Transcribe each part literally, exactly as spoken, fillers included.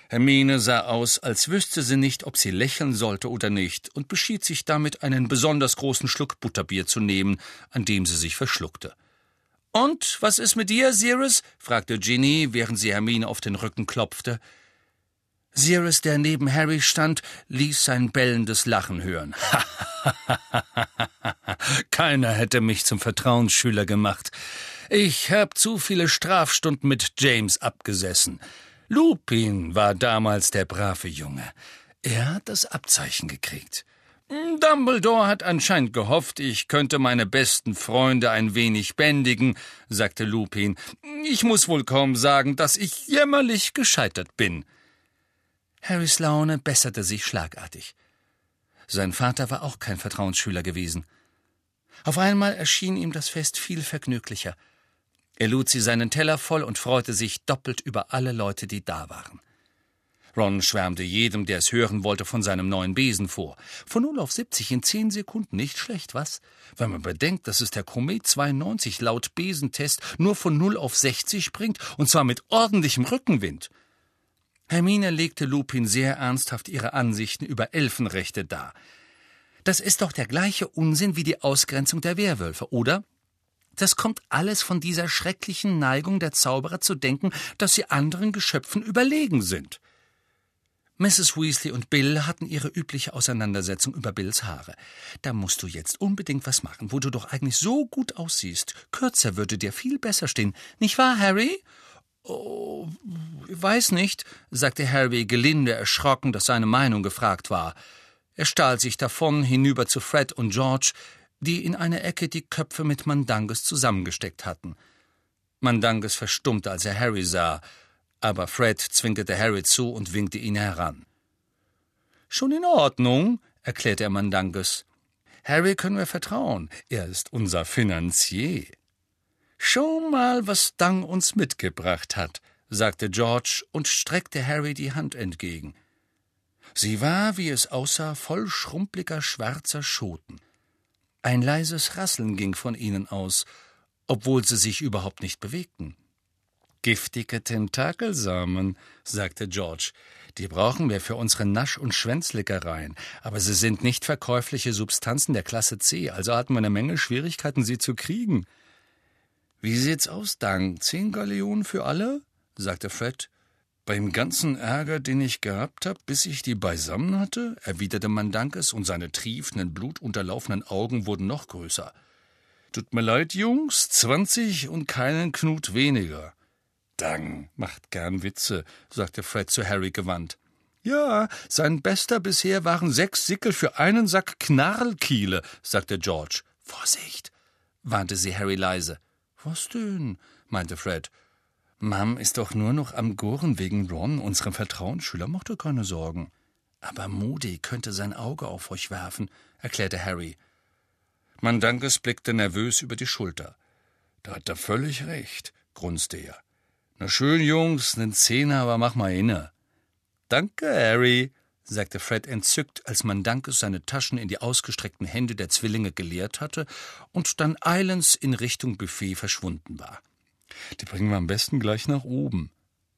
Hermine sah aus, als wüsste sie nicht, ob sie lächeln sollte oder nicht, und beschied sich damit, einen besonders großen Schluck Butterbier zu nehmen, an dem sie sich verschluckte. »Und, was ist mit dir, Sirius?« fragte Ginny, während sie Hermine auf den Rücken klopfte. Sirius, der neben Harry stand, ließ sein bellendes Lachen hören. »Keiner hätte mich zum Vertrauensschüler gemacht. Ich habe zu viele Strafstunden mit James abgesessen. Lupin war damals der brave Junge. Er hat das Abzeichen gekriegt. Dumbledore hat anscheinend gehofft, ich könnte meine besten Freunde ein wenig bändigen«, sagte Lupin. »Ich muss wohl kaum sagen, dass ich jämmerlich gescheitert bin.« Harrys Laune besserte sich schlagartig. Sein Vater war auch kein Vertrauensschüler gewesen. Auf einmal erschien ihm das Fest viel vergnüglicher. Er lud sie seinen Teller voll und freute sich doppelt über alle Leute, die da waren. Ron schwärmte jedem, der es hören wollte, von seinem neuen Besen vor. Von null auf siebzig in zehn Sekunden, nicht schlecht, was? Wenn man bedenkt, dass es der Komet zweiundneunzig laut Besentest nur von null auf sechzig bringt, und zwar mit ordentlichem Rückenwind. Hermine legte Lupin sehr ernsthaft ihre Ansichten über Elfenrechte dar. Das ist doch der gleiche Unsinn wie die Ausgrenzung der Werwölfe, oder? Das kommt alles von dieser schrecklichen Neigung der Zauberer zu denken, dass sie anderen Geschöpfen überlegen sind. Misses Weasley und Bill hatten ihre übliche Auseinandersetzung über Bills Haare. »Da musst du jetzt unbedingt was machen, wo du doch eigentlich so gut aussiehst. Kürzer würde dir viel besser stehen. Nicht wahr, Harry?« »Oh, weiß nicht«, sagte Harry, gelinde erschrocken, dass seine Meinung gefragt war. Er stahl sich davon hinüber zu Fred und George, die in einer Ecke die Köpfe mit Mandangus zusammengesteckt hatten. Mandangus verstummte, als er Harry sah, aber Fred zwinkerte Harry zu und winkte ihn heran. »Schon in Ordnung«, erklärte er Mandangus. »Harry können wir vertrauen, er ist unser Finanzier.« »Schau mal, was Dang uns mitgebracht hat«, sagte George und streckte Harry die Hand entgegen. Sie war, wie es aussah, voll schrumpeliger schwarzer Schoten. Ein leises Rasseln ging von ihnen aus, obwohl sie sich überhaupt nicht bewegten. »Giftige Tentakelsamen«, sagte George. »Die brauchen wir für unsere Nasch- und Schwänzlickereien, aber sie sind nicht verkäufliche Substanzen der Klasse C, also hatten wir eine Menge Schwierigkeiten, sie zu kriegen.« »Wie sieht's aus, Dang? Zehn Galeonen für alle?« sagte Fred. »Beim ganzen Ärger, den ich gehabt habe, bis ich die beisammen hatte?« erwiderte Mandangus, und seine triefenden, blutunterlaufenen Augen wurden noch größer. »Tut mir leid, Jungs, zwanzig und keinen Knut weniger.« »Dang macht gern Witze«, sagte Fred zu Harry gewandt. »Ja, sein bester bisher waren sechs Sickel für einen Sack Knarlkiele«, sagte George. »Vorsicht«, warnte sie Harry leise. »Was denn?« meinte Fred. »Mom ist doch nur noch am Gurren wegen Ron, unserem Vertrauensschüler, mach dir keine Sorgen.« »Aber Moody könnte sein Auge auf euch werfen«, erklärte Harry. Mandangus blickte nervös über die Schulter. »Da hat er völlig recht«, grunzte er. »Na schön, Jungs, nen Zehner, aber mach mal inne.« »Danke, Harry«, sagte Fred entzückt, als Mandangus seine Taschen in die ausgestreckten Hände der Zwillinge geleert hatte und dann eilends in Richtung Buffet verschwunden war. »Die bringen wir am besten gleich nach oben.«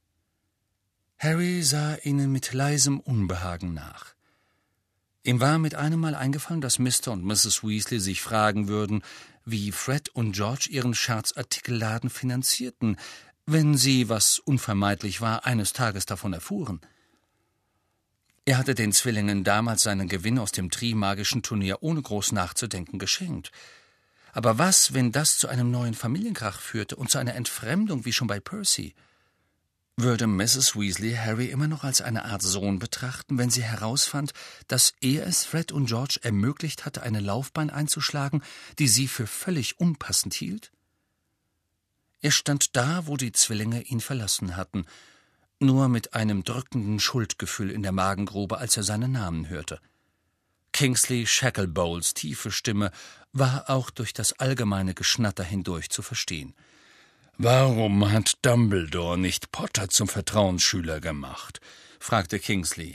Harry sah ihnen mit leisem Unbehagen nach. Ihm war mit einem Mal eingefallen, dass Mister und Misses Weasley sich fragen würden, wie Fred und George ihren Scherzartikelladen finanzierten, wenn sie, was unvermeidlich war, eines Tages davon erfuhren. Er hatte den Zwillingen damals seinen Gewinn aus dem Trimagischen Turnier ohne groß nachzudenken geschenkt. Aber was, wenn das zu einem neuen Familienkrach führte und zu einer Entfremdung wie schon bei Percy? Würde Misses Weasley Harry immer noch als eine Art Sohn betrachten, wenn sie herausfand, dass er es Fred und George ermöglicht hatte, eine Laufbahn einzuschlagen, die sie für völlig unpassend hielt? Er stand da, wo die Zwillinge ihn verlassen hatten, nur mit einem drückenden Schuldgefühl in der Magengrube, als er seinen Namen hörte. Kingsley Shacklebowles tiefe Stimme war auch durch das allgemeine Geschnatter hindurch zu verstehen. »Warum hat Dumbledore nicht Potter zum Vertrauensschüler gemacht?« fragte Kingsley.